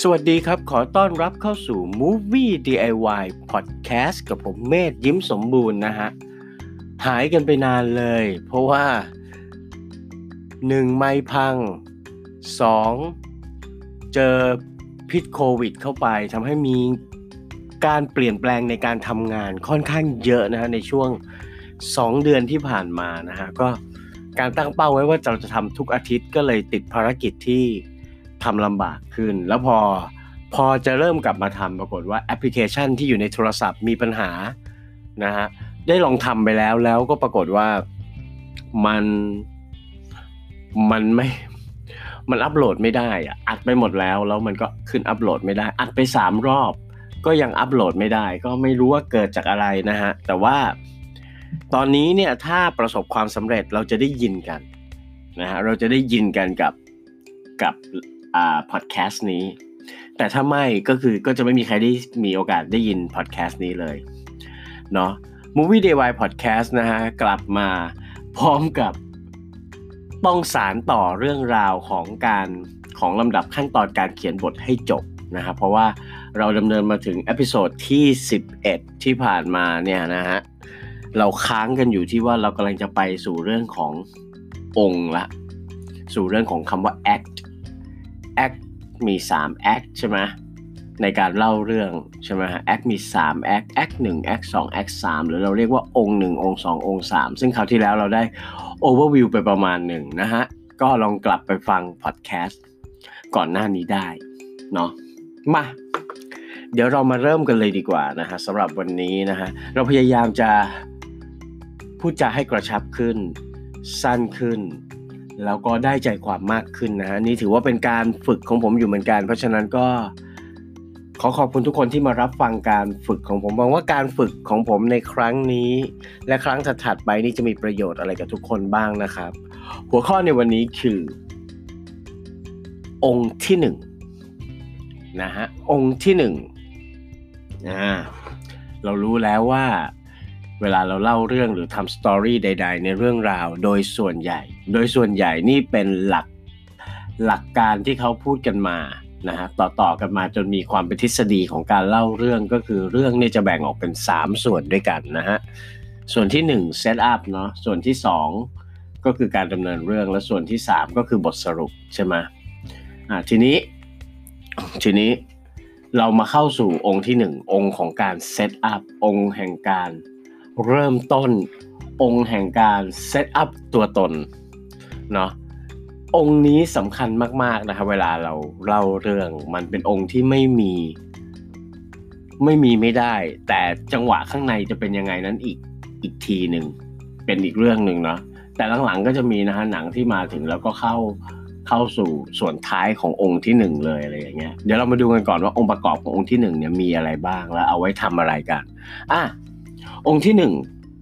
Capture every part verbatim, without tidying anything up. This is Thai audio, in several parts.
สวัสดีครับขอต้อนรับเข้าสู่ Movie ดี ไอ วาย Podcast กับผมเมธยิ้มสมบูรณ์นะฮะหายกันไปนานเลยเพราะว่าหนึ่งไมค์พังสองเจอพิษโควิดเข้าไปทำให้มีการเปลี่ยนแปลงในการทำงานค่อนข้างเยอะนะฮะในช่วงสองเดือนที่ผ่านมานะฮะก็การตั้งเป้าไว้ว่าเราจะทำทุกอาทิตย์ก็เลยติดภารกิจที่ทำลำบากขึ้นแล้วพอพอจะเริ่มกลับมาทำปรากฏว่าแอปพลิเคชันที่อยู่ในโทรศัพท์มีปัญหานะฮะได้ลองทำไปแล้วแล้วก็ปรากฏว่ามันมันไม่มันอัปโหลดไม่ได้อ่ะอัดไปหมดแล้วแล้วมันก็ขึ้นอัปโหลดไม่ได้อัดไปสามรอบก็ยังอัปโหลดไม่ได้ก็ไม่รู้ว่าเกิดจากอะไรนะฮะแต่ว่าตอนนี้เนี่ยถ้าประสบความสำเร็จเราจะได้ยินกันนะฮะเราจะได้ยินกันกับกับอ่าพอดแคสต์นี้แต่ถ้าไม่ก็คือก็จะไม่มีใครได้มีโอกาสได้ยินพอดแคสต์นี้เลยเนาะ Movie ดี ไอ วาย Podcast นะฮะกลับมาพร้อมกับต้องสานต่อเรื่องราวของการของลำดับขั้นตอนการเขียนบทให้จบนะครับเพราะว่าเราดำเนินมาถึงเอพิโซดที่สิบเอ็ดที่ผ่านมาเนี่ยนะฮะเราค้างกันอยู่ที่ว่าเรากำลังจะไปสู่เรื่องขององค์ละสู่เรื่องของคำว่า act act มีสาม act ใช่ไหมในการเล่าเรื่องใช่ไหมฮะ act มีสาม act act หนึ่ง act สอง act สามหรือเราเรียกว่าองค์หนึ่งองค์สององค์สามซึ่งคราวที่แล้วเราได้ overview ไปประมาณหนึ่งนะฮะก็ลองกลับไปฟัง podcast ก่อนหน้านี้ได้เนาะมาเดี๋ยวเรามาเริ่มกันเลยดีกว่านะฮะสำหรับวันนี้นะฮะเราพยายามจะพูดจาให้กระชับขึ้นสั้นขึ้นแล้วก็ได้ใจความมากขึ้นนะฮะนี่ถือว่าเป็นการฝึกของผมอยู่เหมือนกันเพราะฉะนั้นก็ขอขอบคุณทุกคนที่มารับฟังการฝึกของผมหวังว่าการฝึกของผมในครั้งนี้และครั้งถัดๆไปนี่จะมีประโยชน์อะไรกับทุกคนบ้างนะครับหัวข้อในวันนี้คือองค์ที่หนึ่งนะฮะองค์ที่หนึ่งอ่าเรารู้แล้วว่าเวลาเราเล่าเรื่องหรือทำสตอรี่ใดๆในเรื่องราวโดยส่วนใหญ่โดยส่วนใหญ่นี่เป็นหลักหลักการที่เขาพูดกันมานะฮะต่อๆกันมาจนมีความเป็นทฤษฎีของการเล่าเรื่องก็คือเรื่องนี่จะแบ่งออกเป็นสามส่วนด้วยกันนะฮะส่วนที่หนึ่งเซตอัพเนาะส่วนที่สองก็คือการดำเนินเรื่องและส่วนที่สามก็คือบทสรุปใช่ไหมอ่าทีนี้ทีนี้เรามาเข้าสู่องค์ที่หนึ่งองค์ของการเซตอัพองค์แห่งการเริ่มต้นองค์แห่งการเซตอัพตัวตนเนาะองค์นี้สำคัญมากๆนะครับเวลาเราเล่าเรื่องมันเป็นองค์ที่ไม่มีไม่มีไม่ได้แต่จังหวะข้างในจะเป็นยังไงนั้นอีกอีกทีหนึ่งเป็นอีกเรื่องหนึ่งเนาะแต่หลังๆก็จะมีนะฮะหนังที่มาถึงแล้วก็เข้าเข้าสู่ส่วนท้ายขององค์ที่หนึ่งเลยอะไรอย่างเงี้ยเดี๋ยวเรามาดูกันก่อนว่าองค์ประกอบขององค์ที่หนึ่งเนี่ยมีอะไรบ้างแล้วเอาไว้ทำอะไรกันอ่ะองค์ที่หนึ่ง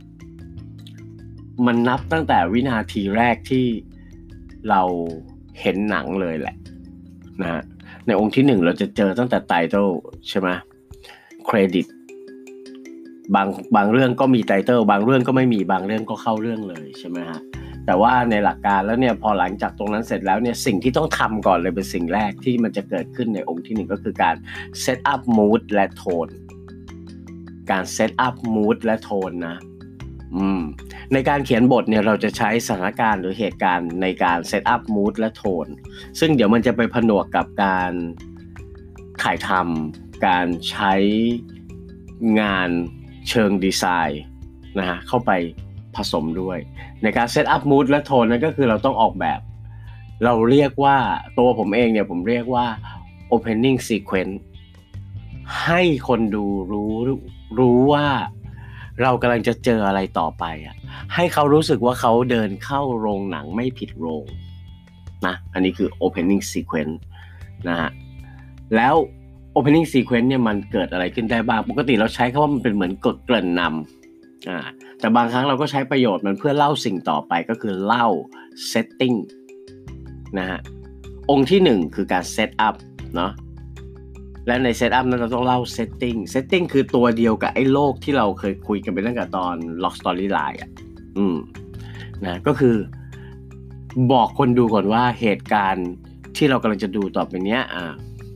มันนับตั้งแต่วินาทีแรกที่เราเห็นหนังเลยแหละนะฮะในองค์ที่หนึ่งเราจะเจอตั้งแต่ไตเติลใช่ไหมเครดิตบางบางเรื่องก็มีไตเติลบางเรื่องก็ไม่มีบางเรื่องก็เข้าเรื่องเลยใช่ไหมฮะแต่ว่าในหลักการแล้วเนี่ยพอหลังจากตรงนั้นเสร็จแล้วเนี่ยสิ่งที่ต้องทำก่อนเลยเป็นสิ่งแรกที่มันจะเกิดขึ้นในองค์ที่หนึ่งก็คือการเซตอัพมูดและโทนการเซตอัพมูดและโทนนะอืมในการเขียนบทเนี่ยเราจะใช้สถานการณ์หรือเหตุการณ์ในการเซตอัพมูดและโทนซึ่งเดี๋ยวมันจะไปผนวกกับการถ่ายทำการใช้งานเชิงดีไซน์นะฮะเข้าไปผสมด้วยในการเซตอัพมูดและโทนนั่นก็คือเราต้องออกแบบเราเรียกว่าตัวผมเองเนี่ยผมเรียกว่า opening sequence ให้คนดูรู้รู้ว่าเรากำลังจะเจออะไรต่อไปอ่ะให้เขารู้สึกว่าเขาเดินเข้าโรงหนังไม่ผิดโรงนะอันนี้คือ opening sequence นะฮะแล้ว opening sequence เนี่ยมันเกิดอะไรขึ้นได้บ้างปกติเราใช้คำว่ามันเป็นเหมือนกฎเกริ่นนำอ่าแต่บางครั้งเราก็ใช้ประโยชน์มันเพื่อเล่าสิ่งต่อไปก็คือเล่า setting นะฮะองค์ที่หนึ่งคือการ set up เนาะและใน set up นั้นเราต้องเล่า setting setting คือตัวเดียวกับไอ้โลกที่เราเคยคุยกันไปตั้งแต่ตอน Lock Storyline อ่ะอืมนะก็คือบอกคนดูก่อนว่าเหตุการณ์ที่เรากำลังจะดูต่อไปเนี้ยอ่า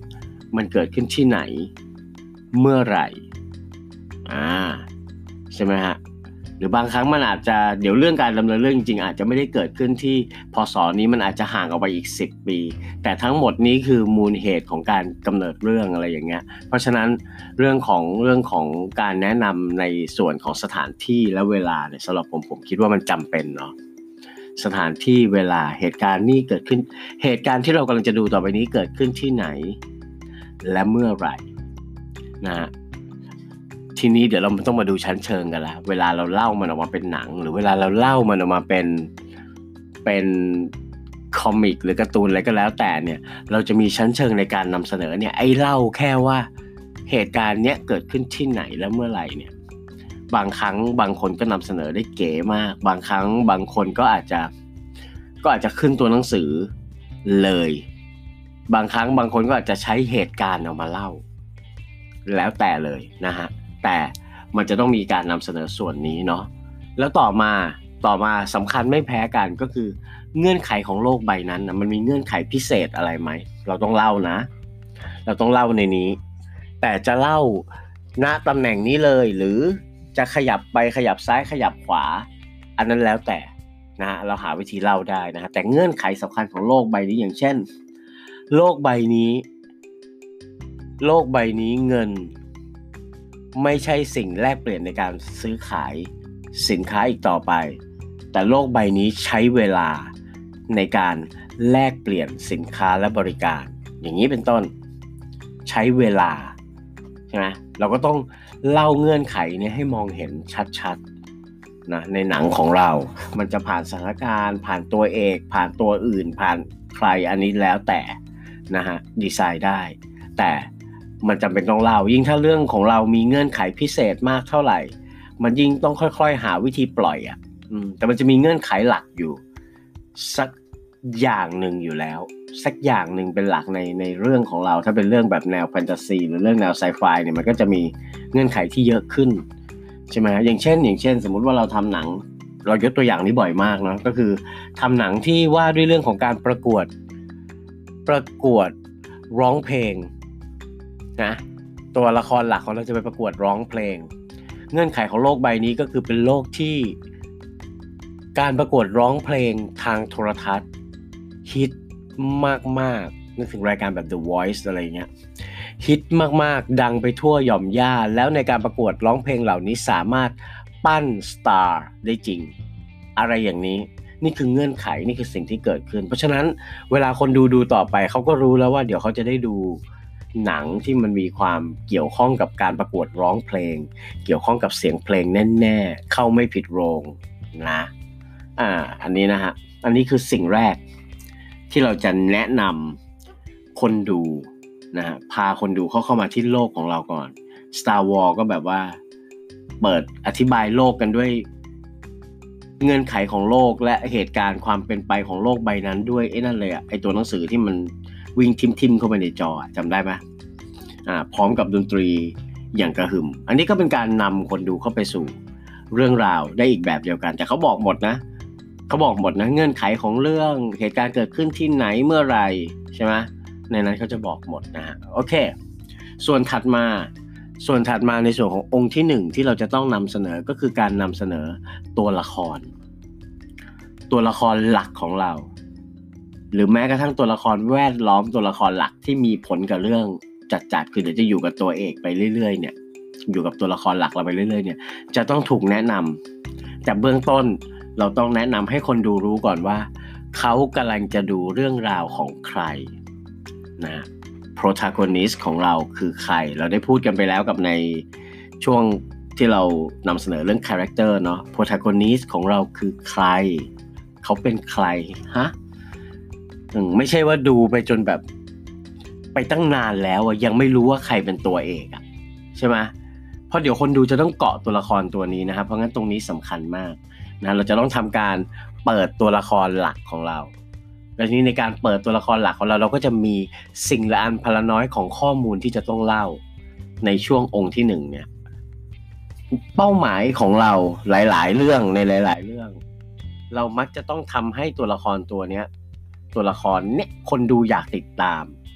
มันเกิดขึ้นที่ไหนเมื่อไหร่อ่าใช่ไหมฮะหรือบางครั้งมันอาจจะเดี๋ยวเรื่องการดำเนินเรื่องจริงๆอาจจะไม่ได้เกิดขึ้นที่พศนี้มันอาจจะห่างออกไปอีกสิบปีแต่ทั้งหมดนี้คือมูลเหตุของการกำเนิดเรื่องอะไรอย่างเงี้ยเพราะฉะนั้นเรื่องของเรื่องของการแนะนำในส่วนของสถานที่และเวลาเนี่ยสำหรับผมผมคิดว่ามันจำเป็นเนาะสถานที่เวลาเหตุการณ์นี้เกิดขึ้นเหตุการณ์ที่เรากำลังจะดูต่อไปนี้เกิดขึ้นที่ไหนและเมื่อไหร่นะฮะทีนี้เดี๋ยวเราต้องมาดูชั้นเชิงกันละเวลาเราเล่ามันออกมาเป็นหนังหรือเวลาเราเล่ามันออกมาเป็นเป็นคอมิกหรือการ์ตูนอะไรก็แล้วแต่เนี่ยเราจะมีชั้นเชิงในการนำเสนอเนี่ยไอ้เล่าแค่ว่าเหตุการณ์เนี้ยเกิดขึ้นที่ไหนและเมื่อไหร่เนี่ยบางครั้งบางคนก็นำเสนอได้เก๋มากบางครั้งบางคนก็อาจจะก็อาจจะขึ้นตัวหนังสือเลยบางครั้งบางคนก็อาจจะใช้เหตุการณ์ออกมาเล่าแล้วแต่เลยนะฮะแต่มันจะต้องมีการนำเสนอส่วนนี้เนาะแล้วต่อมาต่อมาสำคัญไม่แพ้กันก็คือเงื่อนไขของโลกใบนั้นนะมันมีเงื่อนไขพิเศษอะไรไหมเราต้องเล่านะเราต้องเล่าในนี้แต่จะเล่าณตำแหน่งนี้เลยหรือจะขยับไปขยับซ้ายขยับขวาอันนั้นแล้วแต่นะฮะเราหาวิธีเล่าได้นะแต่เงื่อนไขสำคัญของโลกใบนี้อย่างเช่นโลกใบนี้โลกใบนี้เงินไม่ใช่สิ่งแลกเปลี่ยนในการซื้อขายสินค้าอีกต่อไปแต่โลกใบนี้ใช้เวลาในการแลกเปลี่ยนสินค้าและบริการอย่างนี้เป็นต้นใช้เวลาใช่ไหมเราก็ต้องเล่าเงื่อนไขนี้ให้มองเห็นชัดๆนะในหนังของเรามันจะผ่านสถานการณ์ผ่านตัวเอกผ่านตัวอื่นผ่านใครอันนี้แล้วแต่นะฮะดีไซน์ได้แต่มันจำเป็นต้องเล่ายิ่งถ้าเรื่องของเรามีเงื่อนไขพิเศษมากเท่าไหร่มันยิ่งต้องค่อยๆหาวิธีปล่อยอ่ะแต่มันจะมีเงื่อนไขหลักอยู่สักอย่างหนึ่งอยู่แล้วสักอย่างหนึ่งเป็นหลักในในเรื่องของเราถ้าเป็นเรื่องแบบแนวแฟนตาซีหรือเรื่องแนวไซไฟเนี่ยมันก็จะมีเงื่อนไขที่เยอะขึ้นใช่ไหมอย่างเช่นอย่างเช่นสมมุติว่าเราทำหนังเรายกตัวอย่างนี้บ่อยมากเนาะก็คือทำหนังที่ว่าด้วยเรื่องของการประกวดประกวดร้องเพลงนะตัวละครหลักของเราจะไปประกวดร้องเพลงเงื่อนไขของโลกใบนี้ก็คือเป็นโลกที่การประกวดร้องเพลงทางโทรทัศน์ฮิตมากๆนึกถึงรายการแบบ The Voice อะไรเงี้ยฮิตมากๆดังไปทั่วหย่อมย่าแล้วในการประกวดร้องเพลงเหล่านี้สามารถปั้นสตาร์ได้จริงอะไรอย่างนี้นี่คือเงื่อนไขนี่คือสิ่งที่เกิดขึ้นเพราะฉะนั้นเวลาคนดูดูต่อไปเขาก็รู้แล้วว่าเดี๋ยวเขาจะได้ดูหนังที่มันมีความเกี่ยวข้องกับการประกวดร้องเพลงเกี่ยวข้องกับเสียงเพลงแน่ๆเข้าไม่ผิดโรงนะอ่าอันนี้นะฮะอันนี้คือสิ่งแรกที่เราจะแนะนำคนดูนะฮะพาคนดูเข้าเข้ามาที่โลกของเราก่อน Star Wars ก็แบบว่าเปิดอธิบายโลกกันด้วยเงื่อนไขของโลกและเหตุการณ์ความเป็นไปของโลกใบนั้นด้วยไอ้นั่นเลยอ่ะไอ้ตัวหนังสือที่มันวิ่งทิมๆเข้าไปในจอจำได้ไหมอ่าพร้อมกับดนตรีอย่างกระหึ่มอันนี้ก็เป็นการนำคนดูเข้าไปสู่เรื่องราวได้อีกแบบเดียวกันแต่เขาบอกหมดนะเขาบอกหมดนะเงื่อนไขของเรื่องเหตุการณ์เกิดขึ้นที่ไหนเมื่อไหร่ใช่ไหมในนั้นเขาจะบอกหมดนะฮะโอเคส่วนถัดมาส่วนถัดมาในส่วนขององค์ที่หนึ่งที่เราจะต้องนำเสนอก็คือการนำเสนอตัวละครตัวละครหลักของเราหรือแม้กระทั่งตัวละครแวดล้อมตัวละครหลักที่มีผลกับเรื่องจัดๆคือเดี๋ยวจะอยู่กับตัวเอกไปเรื่อยๆเนี่ยอยู่กับตัวละครหลักเราไปเรื่อยๆเนี่ยจะต้องถูกแนะนำแต่เบื้องต้นเราต้องแนะนำให้คนดูรู้ก่อนว่าเขากำลังจะดูเรื่องราวของใครนะ protagonist ของเราคือใครเราได้พูดกันไปแล้วกับในช่วงที่เรานำเสนอเรื่อง character เนาะ protagonist ของเราคือใครเขาเป็นใครฮะไม่ใช่ว่าดูไปจนแบบไปตั้งนานแล้วอ่ะยังไม่รู้ว่าใครเป็นตัวเอกอ่ะใช่ไหมเพราะเดี๋ยวคนดูจะต้องเกาะตัวละครตัวนี้นะครับเพราะงั้นตรงนี้สำคัญมากนะเราจะต้องทำการเปิดตัวละครหลักของเราและทีนี้ในการเปิดตัวละครหลักของเราเราก็จะมีสิ่งละอันพละน้อยของข้อมูลที่จะต้องเล่าในช่วงองค์ที่หนึ่งเนี่ยเป้าหมายของเราหลายๆเรื่องในหลายๆเรื่องเรามักจะต้องทำให้ตัวละครตัวเนี้ยตัวละครเนี่ยคนดูอยากติดตาม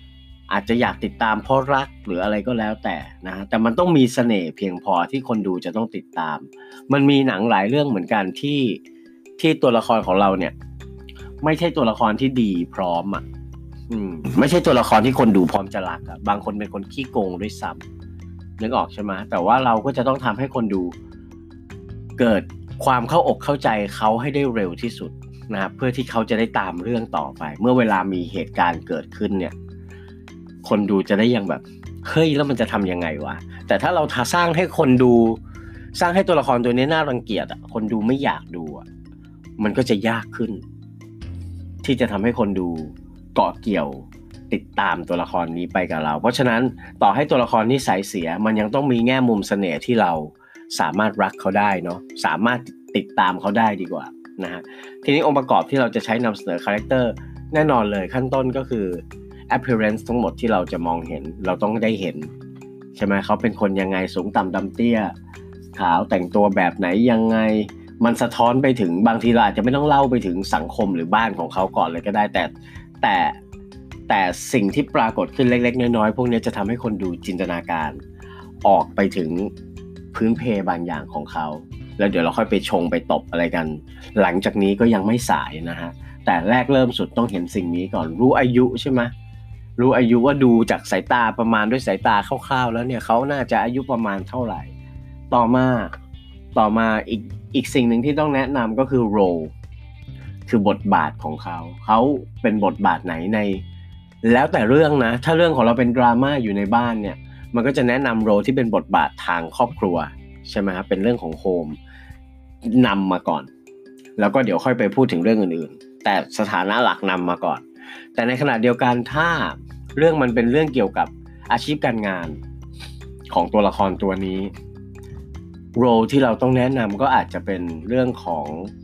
อาจจะอยากติดตามเพราะรักหรืออะไรก็แล้วแต่นะแต่มันต้องมีเสน่ห์เพียงพอที่คนดูจะต้องติดตามมันมีหนังหลายเรื่องเหมือนกันที่ที่ตัวละครของเราเนี่ยไม่ใช่ตัวละครที่ดีพร้อมอ่ะอืมไม่ใช่ตัวละครที่คนดูพร้อมจะรักอ่ะบางคนเป็นคนขี้โกงด้วยซ้ำนึกออกใช่ไหมแต่ว่าเราก็จะต้องทำให้คนดูเกิดความเข้าอกเข้าใจเขาให้ได้เร็วที่สุดนะครับเพื่อที่เขาจะได้ตามเรื่องต่อไปเมื่อเวลามีเหตุการณ์เกิดขึ้นเนี่ยคนดูจะได้ยังแบบเฮ้ยแล้วมันจะทำยังไงวะแต่ถ้าเราสร้างให้คนดูสร้างให้ตัวละครตัวนี้น่ารังเกียจอ่ะคนดูไม่อยากดูอ่ะมันก็จะยากขึ้นที่จะทำให้คนดูเกาะเกี่ยวติดตามตัวละครนี้ไปกับเราเพราะฉะนั้นต่อให้ตัวละครนิสัยเสียมันยังต้องมีแง่มุมเสน่ห์ที่เราสามารถรักเขาได้เนาะสามารถติดตามเขาได้ดีกว่านะฮะทีนี้องค์ประกอบที่เราจะใช้นำเสนอคาแรคเตอร์แน่นอนเลยขั้นต้นก็คือ appearance ทั้งหมดที่เราจะมองเห็นเราต้องได้เห็นใช่ไหมเขาเป็นคนยังไงสูงต่ำดำเตี้ยขาวแต่งตัวแบบไหนยังไงมันสะท้อนไปถึงบางทีเราอาจจะไม่ต้องเล่าไปถึงสังคมหรือบ้านของเขาก่อนเลยก็ได้แต่แต่แต่สิ่งที่ปรากฏขึ้นเล็กๆน้อยๆพวกนี้จะทำให้คนดูจินตนาการออกไปถึงพื้นเพบางอย่างของเขาแล้วเดี๋ยวเราค่อยไปชงไปตบอะไรกันหลังจากนี้ก็ยังไม่สายนะฮะแต่แรกเริ่มสุดต้องเห็นสิ่งนี้ก่อนรู้อายุใช่ไหมรู้อายุว่าดูจากสายตาประมาณด้วยสายตาคร่าวๆแล้วเนี่ยเขาน่าจะอายุประมาณเท่าไหร่ต่อมาต่อมาอีกอีกสิ่งหนึ่งที่ต้องแนะนำก็คือ role คือบทบาทของเขาเขาเป็นบทบาทไหนในแล้วแต่เรื่องนะถ้าเรื่องของเราเป็นดราม่าอยู่ในบ้านเนี่ยมันก็จะแนะนำโรที่เป็นบทบาททางครอบครัวใช่ไหมครับเป็นเรื่องของโฮมนำมาก่อนแล้วก็เดี๋ยวค่อยไปพูดถึงเรื่องอื่นๆแต่สถานะหลักนำมาก่อนแต่ในขณะเดียวกันถ้าเรื่องมันเป็นเรื่องเกี่ยวกับอาชีพการงานของตัวละครตัวนี้โรที่เราต้องแนะนำก็อาจจะเป็นเรื่องของ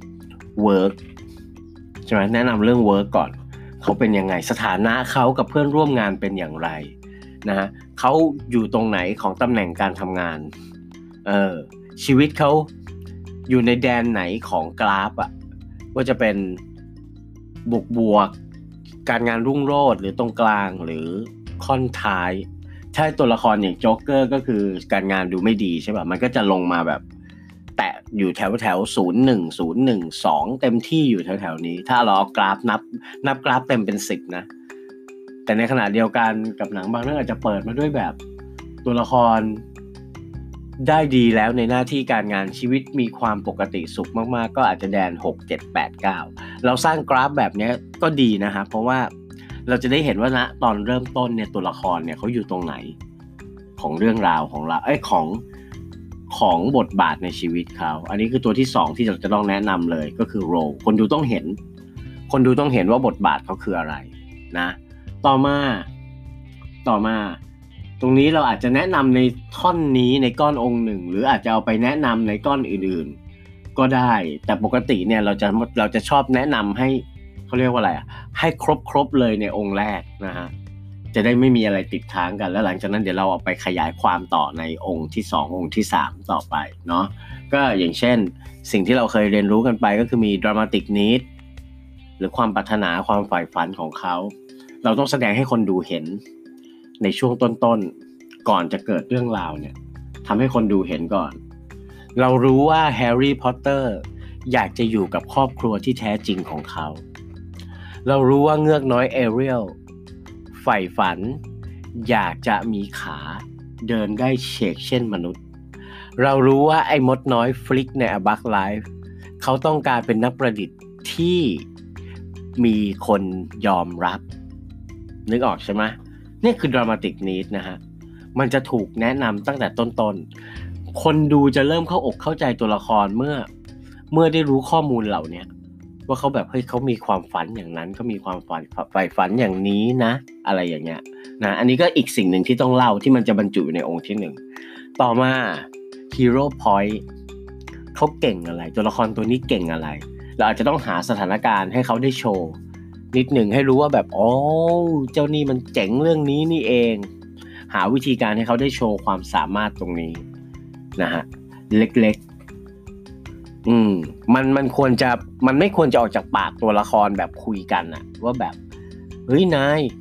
work ใช่ไหมแนะนำเรื่อง work ก่อนเขาเป็นยังไงสถานะเขากับเพื่อนร่วมงานเป็นอย่างไรนะฮะเขาอยู่ตรงไหนของตำแหน่งการทำงานเออชีวิตเขาอยู่ในแดนไหนของกราฟอ่ะว่าจะเป็นบวกบวกการงานรุ่งโรจน์หรือตรงกลางหรือค่อนท้ายถ้าตัวละครอย่างโจ๊กเกอร์ก็คือการงานดูไม่ดีใช่ป่ะมันก็จะลงมาแบบแตะอยู่แถวแถวศูนย์หนึ่งศูนย์หนึ่งสองเต็มที่อยู่แถวแถวนี้ถ้าเราเอากราฟนับนับกราฟเต็มเป็นสิบนะแต่ในขณะเดียวกันกับหนังบางเรื่องอาจจะเปิดมาด้วยแบบตัวละครได้ดีแล้วในหน้าที่การงานชีวิตมีความปกติสุขมากๆก็อาจจะแดนหก เจ็ด แปด เก้าเราสร้างกราฟแบบนี้ก็ดีนะครับเพราะว่าเราจะได้เห็นว่าณตอนเริ่มต้นเนี่ยตัวละครเนี่ยเขาอยู่ตรงไหนของเรื่องราวของเราเอ้ยของของบทบาทในชีวิตเขาอันนี้คือตัวที่สองที่เราจะต้องแนะนำเลยก็คือโรลคนดูต้องเห็นคนดูต้องเห็นว่าบทบาทเขาคืออะไรนะต่อมาต่อมาตรงนี้เราอาจจะแนะนำในท่อนนี้ในก้อนองค์หนึ่งหรืออาจจะเอาไปแนะนำในก้อนอื่นๆก็ได้แต่ปกติเนี่ยเราจะเราจะชอบแนะนำให้เขาเรียกว่าอะไรอ่ะให้ครบๆเลยในองค์แรกนะฮะจะได้ไม่มีอะไรติดค้างกันแล้วหลังจากนั้นเดี๋ยวเราเอาไปขยายความต่อในองค์ที่สององค์ที่สามต่อไปเนาะก็อย่างเช่นสิ่งที่เราเคยเรียนรู้กันไปก็คือมี dramatic need หรือความปรารถนาความใฝ่ฝันของเขาเราต้องแสดงให้คนดูเห็นในช่วงต้นๆก่อนจะเกิดเรื่องราวเนี่ยทำให้คนดูเห็นก่อนเรารู้ว่าแฮร์รี่พอตเตอร์อยากจะอยู่กับครอบครัวที่แท้จริงของเขาเรารู้ว่าเงือกน้อยเอเรียลใฝ่ฝันอยากจะมีขาเดินได้เฉกเช่นมนุษย์เรารู้ว่าไอ้มดน้อยฟลิกใน A Bug Life เขาต้องการเป็นนักประดิษฐ์ที่มีคนยอมรับนึกออกใช่ไหมนี่คือ dramatic need นะฮะมันจะถูกแนะนำตั้งแต่ต้นๆคนดูจะเริ่มเข้าอกเข้าใจตัวละครเมื่อเมื่อได้รู้ข้อมูลเหล่านี้ว่าเขาแบบเฮ้ยเขามีความฝันอย่างนั้นเขามีความฝันใฝ่ฝันอย่างนี้นะอะไรอย่างเงี้ยนะอันนี้ก็อีกสิ่งหนึ่งที่ต้องเล่าที่มันจะบรรจุอยู่ในองค์ที่หนึ่งต่อมา hero point เขาเก่งอะไรตัวละครตัวนี้เก่งอะไรเราอาจจะต้องหาสถานการณ์ให้เขาได้โชว์นิดหนึ่งให้รู้ว่าแบบอ๋อเจ้านี่มันเจ๋งเรื่องนี้นี่เองหาวิธีการให้เขาได้โชว์ความสามารถตรงนี้นะฮะเล็กๆอืมมันมันควรจะมันไม่ควรจะออกจากปากตัวละครแบบคุยกันอะว่าแบบเฮ้ยนาย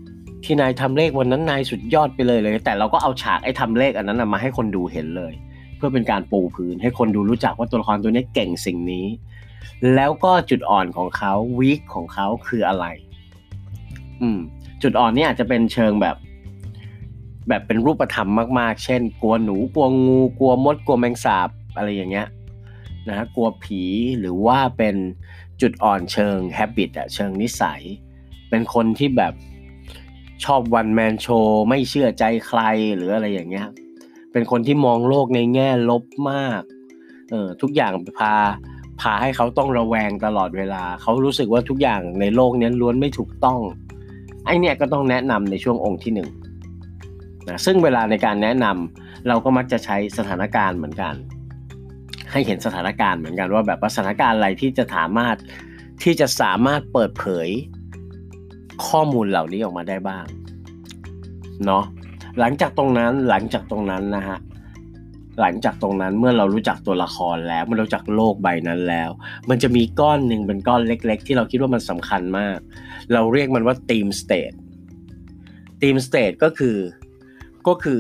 ที่นายทำเลขวันนั้นนายสุดยอดไปเลยเลยแต่เราก็เอาฉากไอ้ทำเลขอันนั้นมาให้คนดูเห็นเลยเพื่อเป็นการปูพื้นให้คนดูรู้จักว่าตัวละครตัวนี้เก่งสิ่งนี้แล้วก็จุดอ่อนของเขาวีคของเขาคืออะไรอืมจุดอ่อนนี่อาจจะเป็นเชิงแบบแบบเป็นรูปธรรมมากๆเช่นกลัวหนูกลัวงูกลัวมดกลัวแมงสาบอะไรอย่างเงี้ยนะกลัวผีหรือว่าเป็นจุดอ่อนเชิง habit อะเชิงนิสัยเป็นคนที่แบบชอบวันแมนโชว์ไม่เชื่อใจใครหรืออะไรอย่างเงี้ยเป็นคนที่มองโลกในแง่ลบมากเออทุกอย่างพาพาให้เขาต้องระแวงตลอดเวลาเขารู้สึกว่าทุกอย่างในโลกนี้ล้วนไม่ถูกต้องไอเนี่ยก็ต้องแนะนำในช่วงองค์ที่หนึ่งนะซึ่งเวลาในการแนะนำเราก็มักจะใช้สถานการณ์เหมือนกันให้เห็นสถานการณ์เหมือนกันว่าแบบสถานการณ์อะไรที่จะสามารถที่จะสามารถเปิดเผยข้อมูลเหล่านี้ออกมาได้บ้างเนาะหลังจากตรงนั้นหลังจากตรงนั้นนะฮะหลังจากตรงนั้นเมื่อเรารู้จักตัวละครแล้วเมื่อรู้จักโลกใบนั้นแล้วมันจะมีก้อนหนึ่งเป็นก้อนเล็กๆที่เราคิดว่ามันสำคัญมากเราเรียกมันว่า theme state theme state ก็คือก็คือ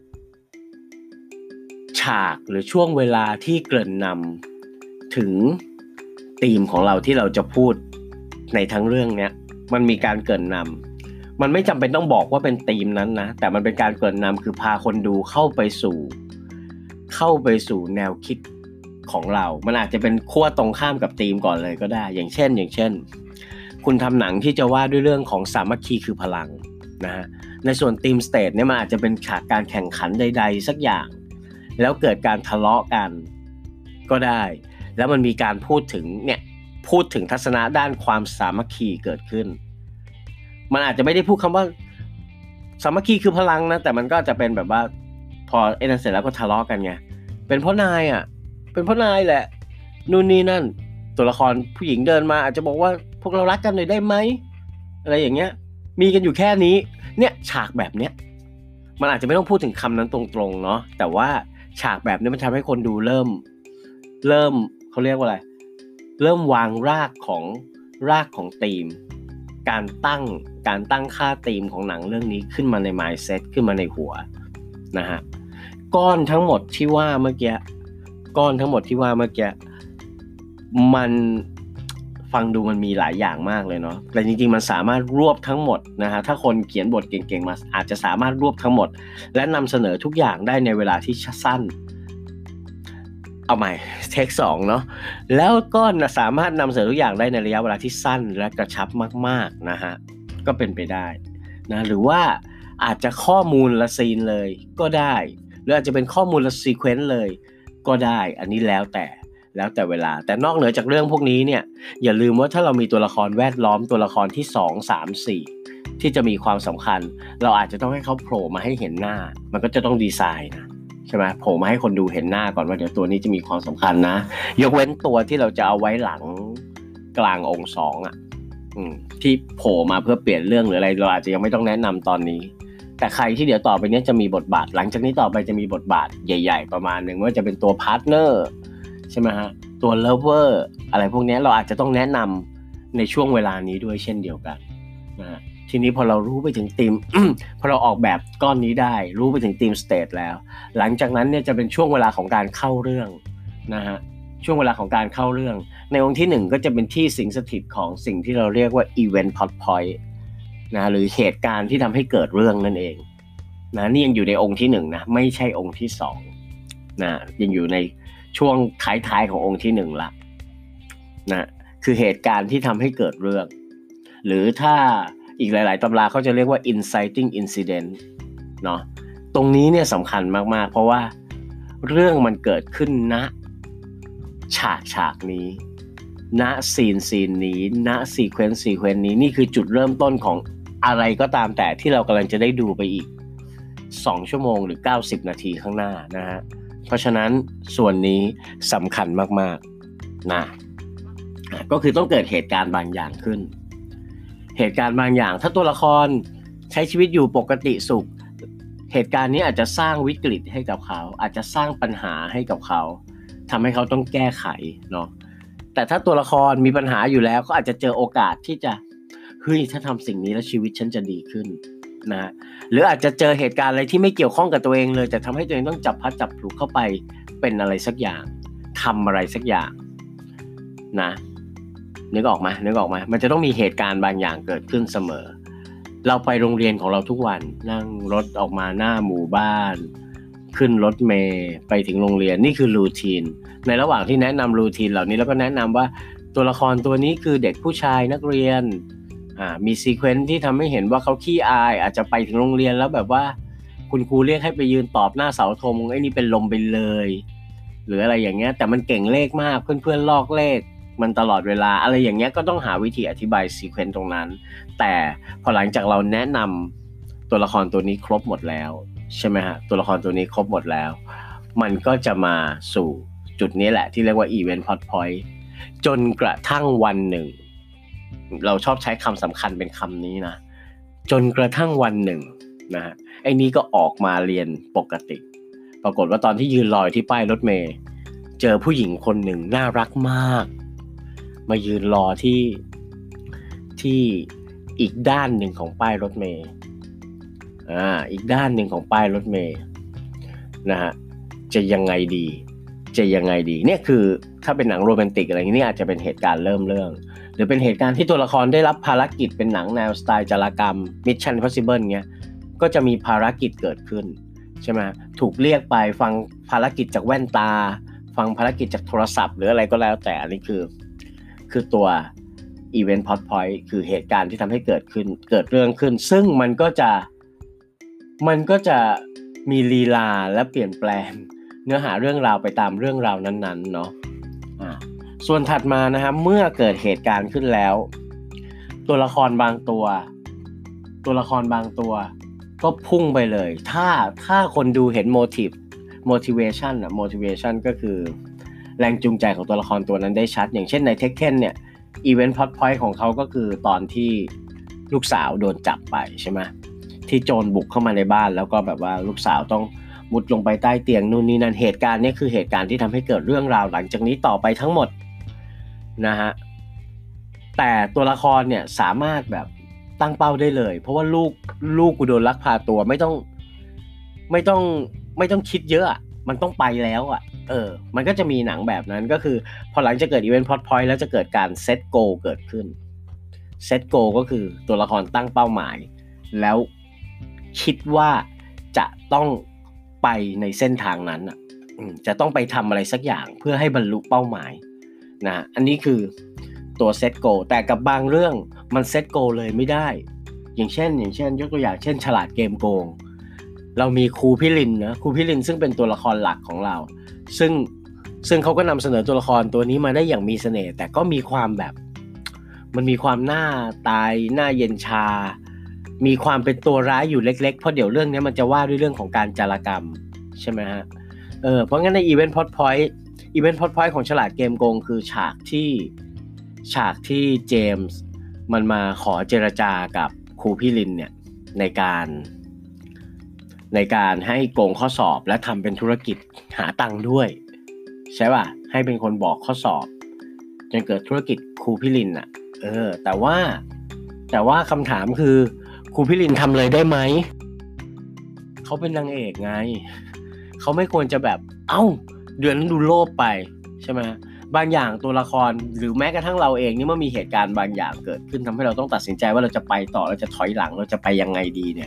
ฉากหรือช่วงเวลาที่เกริ่นนำถึงธีมของเราที่เราจะพูดในทั้งเรื่องเนี้ยมันมีการเกริ่นนำมันไม่จำเป็นต้องบอกว่าเป็นธีมนั้นนะแต่มันเป็นการเกริ่นนำคือพาคนดูเข้าไปสู่เข้าไปสู่แนวคิดของเรามันอาจจะเป็นขั้วตรงข้ามกับธีมก่อนเลยก็ได้อย่างเช่นอย่างเช่นคุณทำหนังที่จะว่าด้วยเรื่องของสามัคคีคือพลังนะฮะในส่วนธีมสเตจเนี่ยมันอาจจะเป็นฉากการแข่งขันใดๆสักอย่างแล้วเกิดการทะเลาะกันก็ได้แล้วมันมีการพูดถึงเนี่ยพูดถึงทัศนะด้านความสามัคคีเกิดขึ้นมันอาจจะไม่ได้พูดคำว่าสามัคคีคือพลังนะแต่มันก็จะเป็นแบบว่าพอเอ็นเสร็จแล้วก็ทะเลาะกันไงเป็นเพราะนายอ่ะเป็นเพราะนายแหละนู่นนี่นั่นตัวละครผู้หญิงเดินมาอาจจะบอกว่าพวกเรารักกันหน่อยได้ไหมอะไรอย่างเงี้ยมีกันอยู่แค่นี้เนี่ยฉากแบบเนี้ยมันอาจจะไม่ต้องพูดถึงคำนั้นตรงๆเนาะแต่ว่าฉากแบบนี้มันทำให้คนดูเริ่มเริ่มเขาเรียกว่าอะไรเริ่มวางรากของรากของธีมการตั้งการตั้งค่าธีมของหนังเรื่องนี้ขึ้นมาใน mindset ขึ้นมาในหัวนะฮะก้อนทั้งหมดที่ว่าเมื่อกี้ก้อนทั้งหมดที่ว่าเมื่อกี้มันฟังดูมันมีหลายอย่างมากเลยเนาะแต่จริงๆมันสามารถรวบทั้งหมดนะฮะถ้าคนเขียนบทเก่งๆมาอาจจะสามารถรวบทั้งหมดและนำเสนอทุกอย่างได้ในเวลาที่สั้นเอาใหม่เทคสองเนาะแล้วก็สามารถนำเสนอทุกอย่างได้ในระยะเวลาที่สั้นและกระชับมากๆนะฮะก็เป็นไปได้นะหรือว่าอาจจะข้อมูลละซีนเลยก็ได้หรืออาจจะเป็นข้อมูลละซีเควนซ์เลยก็ได้อันนี้แล้วแต่แล้วแต่เวลาแต่นอกเหนือจากเรื่องพวกนี้เนี่ยอย่าลืมว่าถ้าเรามีตัวละครแวดล้อมตัวละครที่สอง สาม สี่ที่จะมีความสำคัญเราอาจจะต้องให้เขาโผล่มาให้เห็นหน้ามันก็จะต้องดีไซน์นะใช่ไหมโผล่มาให้คนดูเห็นหน้าก่อนว่าเดี๋ยวตัวนี้จะมีความสำคัญนะยกเว้นตัวที่เราจะเอาไว้หลังกลางองค์สองอ่ะที่โผล่มาเพื่อเปลี่ยนเรื่องหรืออะไรเราอาจจะยังไม่ต้องแนะนำตอนนี้แต่ใครที่เดี๋ยวต่อไปนี้จะมีบทบาทหลังจากนี้ต่อไปจะมีบทบาทใหญ่ๆประมาณนึงว่าจะเป็นตัวพาร์ทเนอร์ใช่ไหมฮะตัวเลิฟเวอร์อะไรพวกนี้เราอาจจะต้องแนะนำในช่วงเวลานี้ด้วยเช่นเดียวกันนะฮะทีนี้พอเรารู้ไปถึงธีม พอเราออกแบบก้อนนี้ได้รู้ไปถึงธีมสเตจแล้วหลังจากนั้นเนี่ยจะเป็นช่วงเวลาของการเข้าเรื่องนะฮะช่วงเวลาของการเข้าเรื่องในองค์ที่หนึ่งก็จะเป็นที่สิงสถิตของสิ่งที่เราเรียกว่า event plot point นะหรือเหตุการณ์ที่ทำให้เกิดเรื่องนั่นเองนะนี่ยังอยู่ในองค์ที่หนึ่งนะไม่ใช่องค์ที่สองนะยังอยู่ในช่วงท้ายๆขององค์ที่หนึ่งละนะคือเหตุการณ์ที่ทำให้เกิดเรื่องหรือถ้าอีกหลายๆตำราเขาจะเรียกว่า inciting incident เนาะตรงนี้เนี่ยสำคัญมากๆเพราะว่าเรื่องมันเกิดขึ้นณฉากฉากนี้ณซีนซีนนี้ณซีเควนซ์ซีเควนซ์นี้นี่คือจุดเริ่มต้นของอะไรก็ตามแต่ที่เรากำลังจะได้ดูไปอีกสองชั่วโมงหรือเก้าสิบนาทีข้างหน้านะฮะเพราะฉะนั้นส่วนนี้สำคัญมากๆนะก็คือต้องเกิดเหตุการณ์บางอย่างขึ้นเหตุการณ์บางอย่างถ้าตัวละครใช้ชีวิตอยู่ปกติสุขเหตุการณ์นี้อาจจะสร้างวิกฤตให้กับเขาอาจจะสร้างปัญหาให้กับเขาทำให้เขาต้องแก้ไขเนาะแต่ถ้าตัวละครมีปัญหาอยู่แล้วก็อาจจะเจอโอกาสที่จะเฮ้ยถ้าทำสิ่งนี้แล้วชีวิตฉันจะดีขึ้นนะฮะหรืออาจจะเจอเหตุการณ์อะไรที่ไม่เกี่ยวข้องกับตัวเองเลยแต่ทำให้ตัวเองต้องจับพัดจับผูกเข้าไปเป็นอะไรสักอย่างทำอะไรสักอย่างนะนึกออกไหมนึกออกไหมมันจะต้องมีเหตุการณ์บางอย่างเกิดขึ้นเสมอเราไปโรงเรียนของเราทุกวันนั่งรถออกมาหน้าหมู่บ้านขึ้นรถเมล์ไปถึงโรงเรียนนี่คือรูทีนในระหว่างที่แนะนำรูทีนเหล่านี้แล้วก็แนะนำว่าตัวละครตัวนี้คือเด็กผู้ชายนักเรียนอ่ามีซีเควนซ์ที่ทำให้เห็นว่าเขาขี้อายอาจจะไปถึงโรงเรียนแล้วแบบว่าคุณครูเรียกให้ไปยืนตอบหน้าเสาธงไอ้นี่เป็นลมไปเลยหรืออะไรอย่างเงี้ยแต่มันเก่งเลขมากเพื่อนๆลอกเลขมันตลอดเวลาอะไรอย่างเงี้ยก็ต้องหาวิธีอธิบายซีเควนซ์ตรงนั้นแต่พอหลังจากเราแนะนำตัวละครตัวนี้ครบหมดแล้วใช่ไหมฮะตัวละครตัวนี้ครบหมดแล้วมันก็จะมาสู่จุดนี้แหละที่เรียกว่า Event Plot Point จนกระทั่งวันหนึ่งเราชอบใช้คำสำคัญเป็นคำนี้นะจนกระทั่งวันหนึ่งนะฮะไอ้นี้ก็ออกมาเรียนปกติปรากฏว่าตอนที่ยืนรอที่ป้ายรถเมล์เจอผู้หญิงคนหนึ่งน่ารักมากมายืนรอที่ที่อีกด้านหนึ่งของป้ายรถเมล์อ่าอีกด้านหนึ่งของป้ายรถเมล์นะฮะจะยังไงดีจะยังไงดีเนี่ยคือถ้าเป็นหนังโรแมนติกอะไรอย่างนี้อาจจะเป็นเหตุการณ์เริ่มเรื่องหรือเป็นเหตุการณ์ที่ตัวละครได้รับภารกิจเป็นหนังแนวสไตล์จารกรรม Mission Impossible เงี้ยก็จะมีภารกิจเกิดขึ้นใช่ไหมถูกเรียกไปฟังภารกิจจากแว่นตาฟังภารกิจจากโทรศัพท์หรืออะไรก็แล้วแต่อันนี้คือคือตัว Event Plot Point คือเหตุการณ์ที่ทำให้เกิดขึ้นเกิดเรื่องขึ้นซึ่งมันก็จะมันก็จะมีลีลาและเปลี่ยนแปลงเนื้อหาเรื่องราวไปตามเรื่องราวนั้นๆเนาะอ่าส่วนถัดมานะครับเมื่อเกิดเหตุการณ์ขึ้นแล้วตัวละครบางตัวตัวละครบางตัวก็พุ่งไปเลยถ้าถ้าคนดูเห็น motive motivation อะ motivation ก็คือแรงจูงใจของตัวละครตัวนั้นได้ชัดอย่างเช่นใน Tekken เนี่ย event plot point ของเขาก็คือตอนที่ลูกสาวโดนจับไปใช่ไหมที่โจรบุกเข้ามาในบ้านแล้วก็แบบว่าลูกสาวต้องมุดลงไปใต้เตียงนู่นนี่นั่นเหตุการณ์นี้คือเหตุการณ์ที่ทำให้เกิดเรื่องราวหลังจากนี้ต่อไปทั้งหมดนะฮะแต่ตัวละครเนี่ยสามารถแบบตั้งเป้าได้เลยเพราะว่าลูกลูกกูโดนลักพาตัวไม่ต้องไม่ต้องไม่ต้องคิดเยอะมันต้องไปแล้วอ่ะเออมันก็จะมีหนังแบบนั้นก็คือพอหลังจากเกิด Event Plot Point แล้วจะเกิดการเซตโกเกิดขึ้นเซตโกก็คือตัวละครตั้งเป้าหมายแล้วคิดว่าจะต้องไปในเส้นทางนั้นอ่ะจะต้องไปทำอะไรสักอย่างเพื่อให้บรรลุเป้าหมายนะอันนี้คือตัวเซตโกแต่กับบางเรื่องมันเซตโกเลยไม่ได้อย่างเช่นอย่างเช่นยกตัวอย่างเช่นฉลาดเกมโกงเรามีครูพิรินนะครูพิรินซึ่งเป็นตัวละครหลักของเราซึ่งซึ่งเขาก็นำเสนอตัวละครตัวนี้มาได้อย่างมีเสน่ห์แต่ก็มีความแบบมันมีความหน้าตายหน้าเย็นชามีความเป็นตัวร้ายอยู่เล็กๆเพราะเดี๋ยวเรื่องนี้มันจะว่าด้วยเรื่องของการจารกรรมใช่ไหมฮะเออเพราะงั้นใน Event Plot Point Event Plot Point ของฉลาดเกมโกงคือฉากที่ฉากที่เจมส์มันมาขอเจรจากับครูพิรินเนี่ยในการในการให้โกงข้อสอบและทำเป็นธุรกิจหาตังค์ด้วยใช่ป่ะให้เป็นคนบอกข้อสอบจนเกิดธุรกิจครูพิรินอ่ะเออแต่ว่าแต่ว่าคำถามคือครูพิรินทำเลยได้ไหมเขาเป็นนางเอกไงเขาไม่ควรจะแบบเอ้าเดือนนั้นดูโลภไปใช่ไหมบางอย่างตัวละครหรือแม้กระทั่งเราเองนี่เมื่อมีเหตุการณ์บางอย่างเกิดขึ้นทำให้เราต้องตัดสินใจว่าเราจะไปต่อเราจะถอยหลังเราจะไปยังไงดีเนี่ย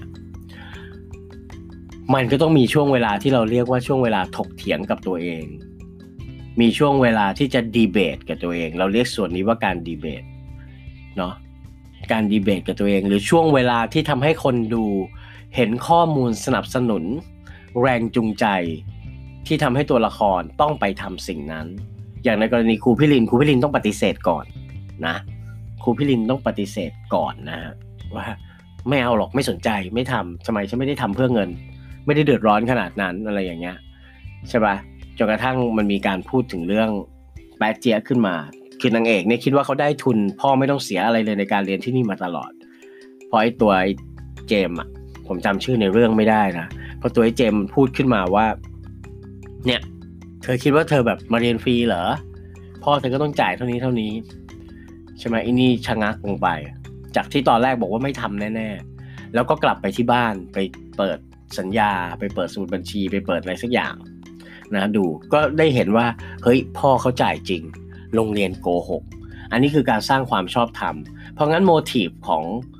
มันก็ต้องมีช่วงเวลาที่เราเรียกว่าช่วงเวลาถกเถียงกับตัวเองมีช่วงเวลาที่จะดีเบตกับตัวเองเราเรียกส่วนนี้ว่าการดีเบตเนาะการดีเบตกับตัวเองหรือช่วงเวลาที่ทำให้คนดูเห็นข้อมูลสนับสนุนแรงจูงใจที่ทำให้ตัวละครต้องไปทำสิ่งนั้นอย่างในกรณีครูพิรินครูพิรินต้องปฏิเสธก่อนนะครูพิรินต้องปฏิเสธก่อนนะฮะว่าไม่เอาหรอกไม่สนใจไม่ทำทำไมฉันไม่ได้ทำเพื่อเงินไม่ได้เดือดร้อนขนาดนั้นอะไรอย่างเงี้ยใช่ป่ะจนกระทั่งมันมีการพูดถึงเรื่องแปะเจี๊ยขึ้นมาคือนางเอกเนี่ยคิดว่าเขาได้ทุนพ่อไม่ต้องเสียอะไรเลยในการเรียนที่นี่มาตลอดเพราะไอ้ตัวไอ้เจมอ่ะผมจำชื่อในเรื่องไม่ได้นะเพราะตัวไอ้เจมพูดขึ้นมาว่าเนี่ยเธอคิดว่าเธอแบบมาเรียนฟรีเหรอพ่อเธอก็ต้องจ่ายเท่านี้เท่านี้ใช่ไหมไอ้นี่ชะงักลงไปจากที่ตอนแรกบอกว่าไม่ทำแน่ๆแล้วก็กลับไปที่บ้านไปเปิดสัญญาไปเปิดสมุดบัญชีไปเปิดอะไรสักอย่างนะดูก็ได้เห็นว่าเฮ้ยพ่อเขาจ่ายจริงโรงเรียนโกหกอันนี้คือการสร้างความชอบธรรมเพราะงั้นโมทีฟของ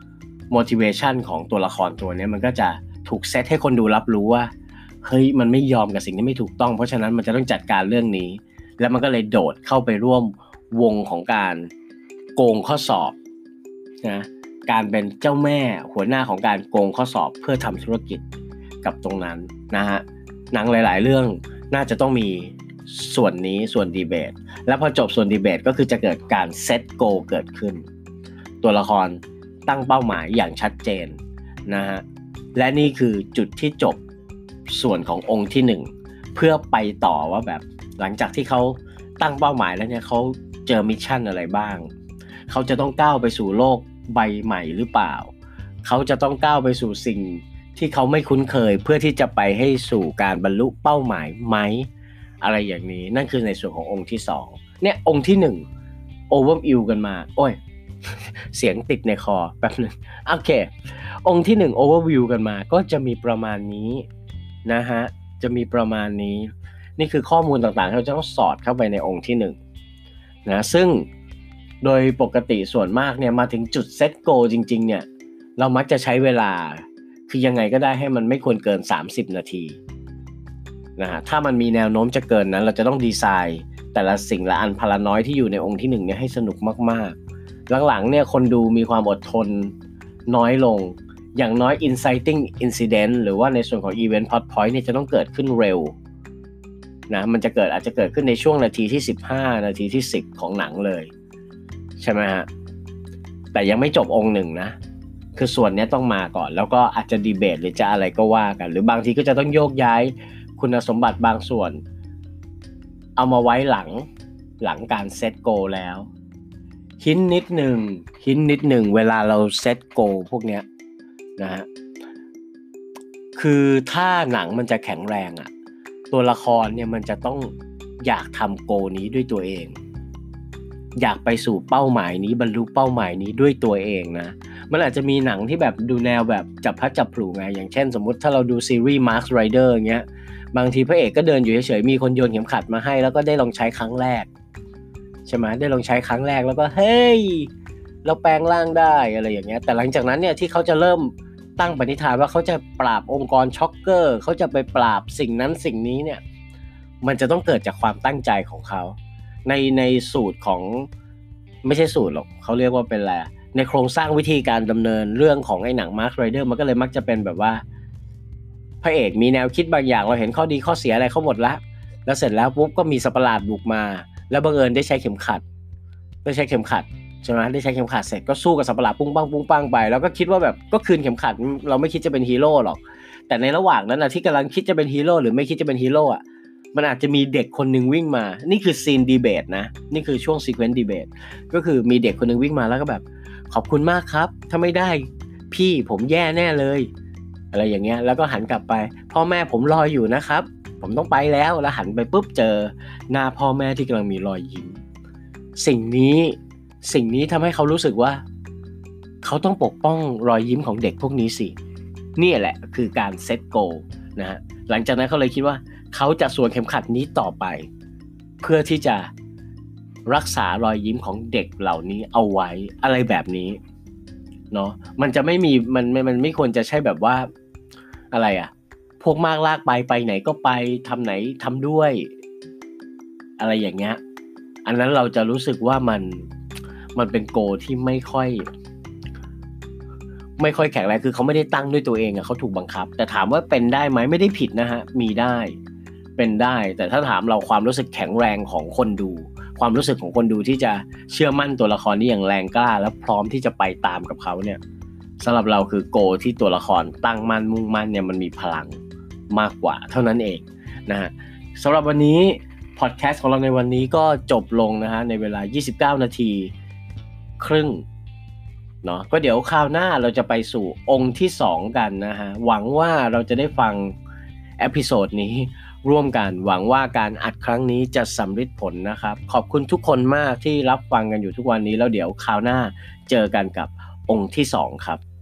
motivation ของตัวละครตัวนี้มันก็จะถูกเซตให้คนดูรับรู้ว่าเฮ้ยมันไม่ยอมกับสิ่งที่ไม่ถูกต้องเพราะฉะนั้นมันจะต้องจัดการเรื่องนี้แล้วมันก็เลยโดดเข้าไปร่วมวงของการโกงข้อสอบนะการเป็นเจ้าแม่หัวหน้าของการโกงข้อสอบเพื่อทำธุรกิจกับตรงนั้นนะฮะหนังหลายๆเรื่องน่าจะต้องมีส่วนนี้ส่วนดีเบตแล้วพอจบส่วนดีเบตก็คือจะเกิดการเซตโกเกิดขึ้นตัวละครตั้งเป้าหมายอย่างชัดเจนนะฮะและนี่คือจุดที่จบส่วนขององค์ที่หนึ่งเพื่อไปต่อว่าแบบหลังจากที่เขาตั้งเป้าหมายแล้วเนี่ยเขาเจอมิชชั่นอะไรบ้างเขาจะต้องก้าวไปสู่โลกใบใหม่หรือเปล่าเขาจะต้องก้าวไปสู่สิ่งที่เขาไม่คุ้นเคยเพื่อที่จะไปให้สู่การบรรลุเป้าหมายไหมอะไรอย่างนี้นั่นคือในส่วนขององค์ที่สองเนี่ยองค์ที่หนึ่งโอเวอร์วิวกันมาโอ้ย เสียงติดในคอแป๊บนึงโอเคองค์ที่หนึ่งโอเวอร์วิวกันมาก็จะมีประมาณนี้นะฮะจะมีประมาณนี้นี่คือข้อมูลต่างๆที่เราจะต้องสอดเข้าไปในองค์ที่หนึ่งนะซึ่งโดยปกติส่วนมากเนี่ยมาถึงจุดเซตโกจริงๆเนี่ยเรามักจะใช้เวลาคือยังไงก็ได้ให้มันไม่ควรเกินสามสิบนาทีนะฮะถ้ามันมีแนวโน้มจะเกินนั้นเราจะต้องดีไซน์แต่ละสิ่งละอันพละน้อยที่อยู่ในองค์ที่หนึ่งเนี่ยให้สนุกมากๆหลังๆเนี่ยคนดูมีความอดทนน้อยลงอย่างน้อย inciting incident หรือว่าในส่วนของ event plot point เนี่ยจะต้องเกิดขึ้นเร็วนะมันจะเกิดอาจจะเกิดขึ้นในช่วงนาทีที่สิบห้านาทีที่สิบของหนังเลยใช่ไหมฮะแต่ยังไม่จบองค์หนึ่งนะคือส่วนนี้ต้องมาก่อนแล้วก็อาจจะดีเบตหรือจะอะไรก็ว่ากันหรือบางทีก็จะต้องโยกย้ายคุณสมบัติบางส่วนเอามาไว้หลังหลังการเซตโกแล้วหินนิดหนึ่งหินนิดหนึ่งเวลาเราเซตโกพวกเนี้ยนะฮะคือถ้าหนังมันจะแข็งแรงอ่ะตัวละครเนี่ยมันจะต้องอยากทำโกนี้ด้วยตัวเองอยากไปสู่เป้าหมายนี้บรรลุเป้าหมายนี้ด้วยตัวเองนะมันอาจจะมีหนังที่แบบดูแนวแบบจับพลัดจับผลูไงอย่างเช่นสมมุติถ้าเราดูซีรีส์ Mask Rider อย่างเงี้ยบางทีพระเอกก็เดินอยู่เฉยๆมีคนโยนเข็มขัดมาให้แล้วก็ได้ลองใช้ครั้งแรกใช่ไหมได้ลองใช้ครั้งแรกแล้วก็เฮ้ยเราแปลงร่างได้อะไรอย่างเงี้ยแต่หลังจากนั้นเนี่ยที่เขาจะเริ่มตั้งปณิธานว่าเขาจะปราบองค์กรช็อกเกอร์เขาจะไปปราบสิ่งนั้นสิ่งนี้เนี่ยมันจะต้องเกิดจากความตั้งใจของเขาในในสูตรของไม่ใช่สูตรหรอกเขาเรียกว่าเป็นอะไรในโครงสร้างวิธีการดำเนินเรื่องของไอ้หนัง Mask Rider มันก็เลยมักจะเป็นแบบว่าพระเอกมีแนวคิดบางอย่างเราเห็นข้อดีข้อเสียอะไรเขาหมดแล้วแล้วเสร็จแล้วปุ๊บก็มีสัตว์ประหลาดบุกมาแล้วบังเอิญได้ใช้เข็มขัดได้ใช้เข็มขัดใช่ไหมได้ใช้เข็มขัดเสร็จก็สู้กับสัตว์ประหลาดปุ้งปังปุ้งปังไปแล้วก็คิดว่าแบบก็คืนเข็มขัดเราไม่คิดจะเป็นฮีโร่หรอกแต่ในระหว่างนั้นนะที่กำลังคิดจะเป็นฮีโร่หรือไม่คิดจะเป็นฮีโร่อ่ะมันอาจจะมีเด็กคนนึงวิ่งมานี่คือซีนดีเบตนะนี่คือช่วงซีเควนซ์ดีเบตก็คือมีเด็กคนนึงวิ่งมาแล้วก็แบบขอบคุณมากครับถ้าไม่ได้พี่ผมแย่แน่เลยอะไรอย่างเงี้ยแล้วก็หันกลับไปพ่อแม่ผมรออยู่นะครับผมต้องไปแล้วแล้วหันไปปุ๊บเจอหน้าพ่อแม่ที่กำลังมีรอยยิ้มสิ่งนี้สิ่งนี้ทำให้เขารู้สึกว่าเขาต้องปกป้องรอยยิ้มของเด็กพวกนี้สินี่แหละคือการเซตโกลนะฮะหลังจากนั้นเขาเลยคิดว่าเขาจะสวมเข็มขัดนี้ต่อไปเพื่อที่จะรักษารอยยิ้มของเด็กเหล่านี้เอาไว้อะไรแบบนี้เนาะมันจะไม่มีมันมันไม่ควรจะใช่แบบว่าอะไรอ่ะพวกมากลากไปไปไหนก็ไปทำไหนทำด้วยอะไรอย่างเงี้ยอันนั้นเราจะรู้สึกว่ามันมันเป็นโกที่ไม่ค่อยไม่ค่อยแข็งแรงคือเขาไม่ได้ตั้งด้วยตัวเองอ่ะเขาถูกบังคับแต่ถามว่าเป็นได้ไหมไม่ได้ผิดนะฮะมีได้เป็นได้แต่ถ้าถามเราความรู้สึกแข็งแรงของคนดูความรู้สึกของคนดูที่จะเชื่อมั่นตัวละครนี้อย่างแรงกล้าและพร้อมที่จะไปตามกับเขาเนี่ยสำหรับเราคือโกที่ตัวละครตั้งมั่นมุ่งมั่นเนี่ยมันมีพลังมากกว่าเท่านั้นเองนะฮะสำหรับวันนี้พอดแคสต์ของเราในวันนี้ก็จบลงนะฮะในเวลายี่สิบเก้านาทีครึ่งเนาะก็เดี๋ยวคราวหน้าเราจะไปสู่องค์ที่สองกันนะฮะหวังว่าเราจะได้ฟังเอพิโซดนี้ร่วมกันหวังว่าการอัดครั้งนี้จะสำเร็จผลนะครับขอบคุณทุกคนมากที่รับฟังกันอยู่ทุกวันนี้แล้วเดี๋ยวคราวหน้าเจอกันกับองค์ที่สองครับ